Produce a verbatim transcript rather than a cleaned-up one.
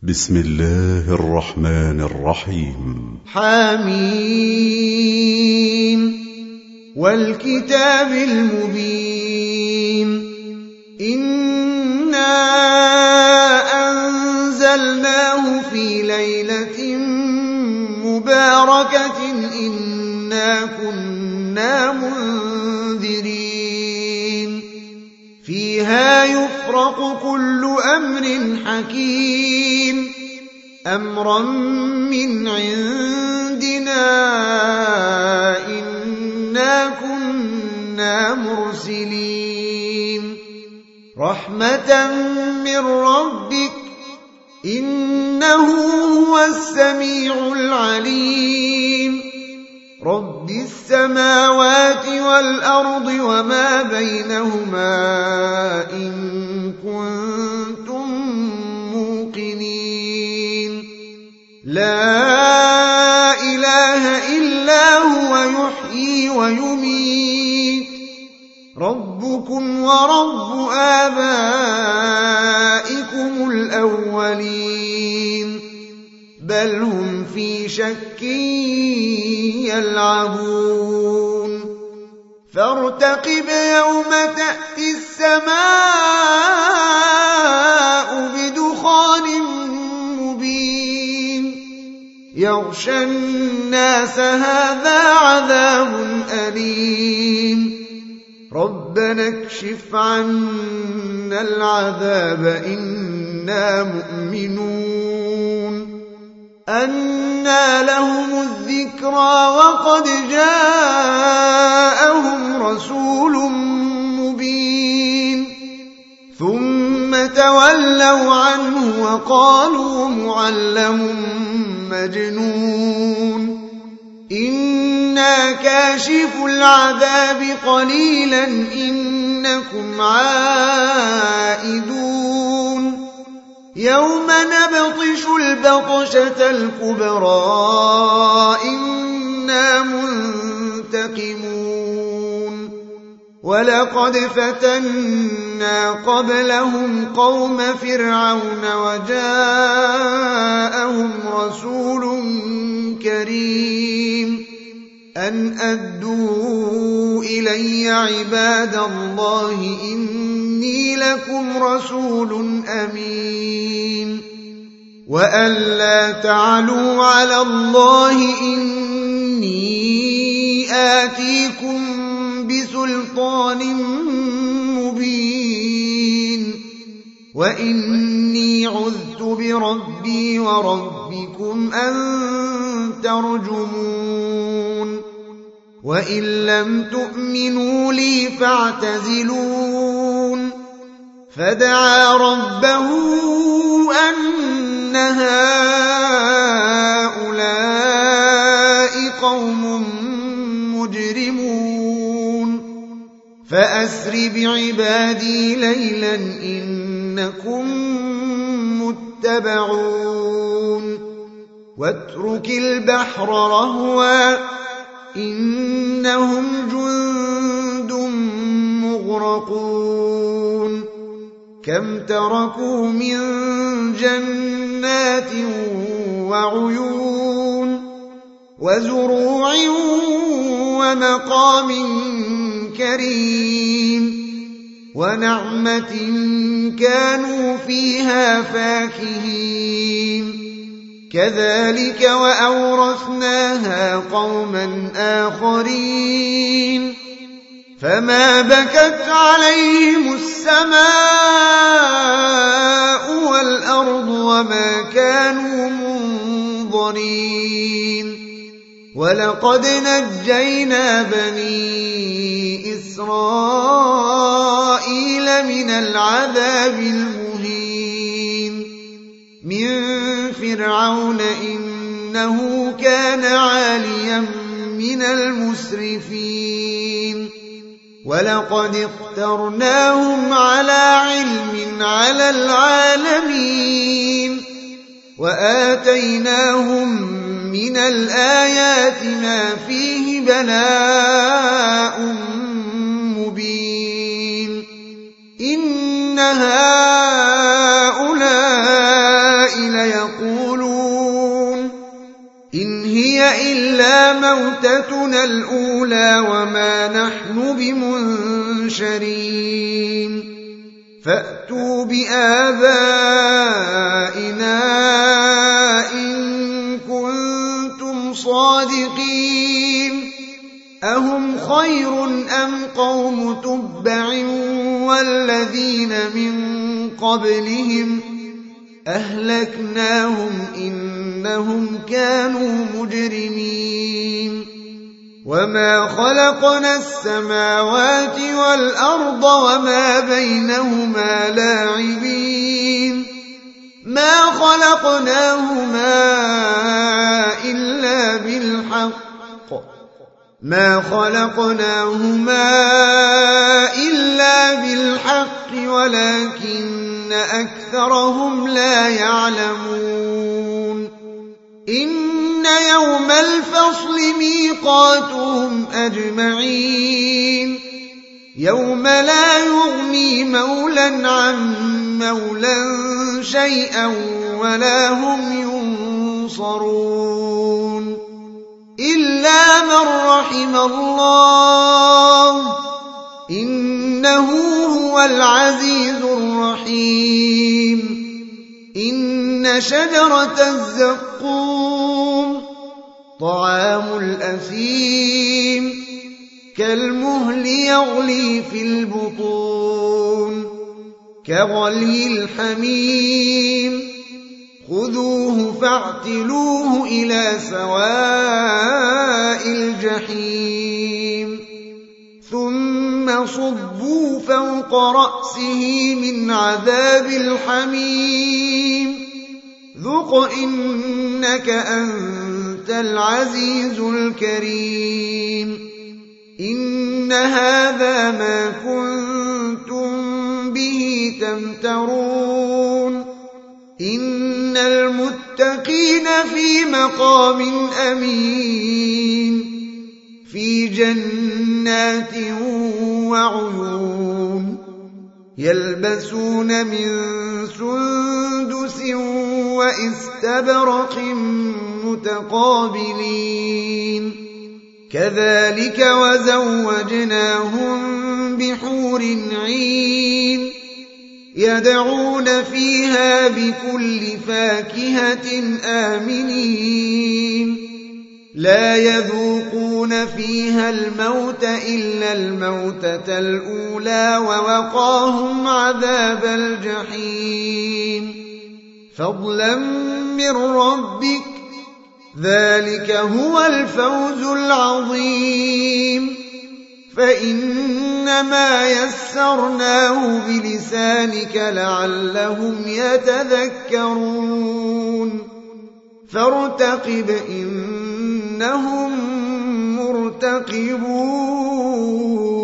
بسم الله الرحمن الرحيم. حميم والكتاب المبين إنا أنزلناه في ليلة مباركة إنا كنا منذرين فيها يفرق كل أمر حكيم أمرا من عندنا إنا كنا مرسلين رحمة من ربك إنه هو السميع العليم رب السماوات والأرض وما بينهما إن كنتم موقنين لا إله إلا هو يحيي ويميت ربكم ورب آبائكم الأولين بل هم في شك يلعبون فارتقب يوم تأتي السماء بدخان مبين يغشى الناس هذا عذاب أليم ربنا اكشف عنا العذاب إنا مؤمنون أنى لهم الذكرى وقد جاءهم رسول مبين ثم تولوا عنه وقالوا معلم مجنون إنا كاشف العذاب قليلا إنكم عائدون يوم نبطش البطشة الكبرى إنا منتقمون ولقد فتنا قبلهم قوم فرعون وجاءهم رسول كريم أن أدوا إلي عباد الله إني لكم رسول أمين وأن لا تعلوا على الله إني آتيكم بسلطان مبين وإني عذت بربي وربكم أن ترجمون وإن لم تؤمنوا لي فاعتزلون فدعا ربه أن هؤلاء قوم مجرمون فأسر بعبادي ليلا إنكم متبعون واترك البحر رهوا إنهم جند مغرقون كم تركوا من جنات وعيون وزروع ومقام كريم ونعمة كانوا فيها فاكهين كذلك وأورثناها قوما آخرين فما بكت عليهم السماء والأرض وما كانوا منظرين ولقد نجينا بني إسرائيل من العذاب المهين من فرعون إنه كان عاليا من المسرفين ولقد اخترناهم على علم على العالمين وآتيناهم من الآيات ما فيه بلاء مبين إن هؤلاء ليقولون هي إلا موتتنا الأولى وما نحن بمنشرين فأتوا بآبائنا إن كنتم صادقين أهم خير أم قوم تبع والذين من قبلهم أهلكناهم إنهم كانوا مجرمين وما خلقنا السماوات والأرض وما بينهما لاعبين ما خلقناهما إلا بالحق ما خلقناهما إلا بالحق ولكن أكثرهم لا يعلمون إن يوم الفصل ميقاتهم أجمعين يوم لا يغني مولى عن مولى شيئا ولا هم ينصرون إلا من رحم الله إنه هو العزيز الرحيم إن شجرة الزقوم طعام الأثيم كالمهل يغلي في البطون كغلي الحميم خذوه فاعتلوه إلى سواء الجحيم ثم صبوا فوق رأسه من عذاب الحميم ذق إنك أنت العزيز الكريم إن هذا ما كنتم به تمترون إن المتقين في مقام أمين في جنات وعيون يلبسون من سندس وإستبرق متقابلين كذلك وزوجناهم بحور عين يدعون فيها بكل فاكهة آمنين لا يذوقون فيها الموت إلا الموتة الأولى ووقاهم عذاب الجحيم فضلا من ربك ذلك هو الفوز العظيم فإنما يسرناه بلسانك لعلهم يتذكرون فارتقب إنهم مرتقبون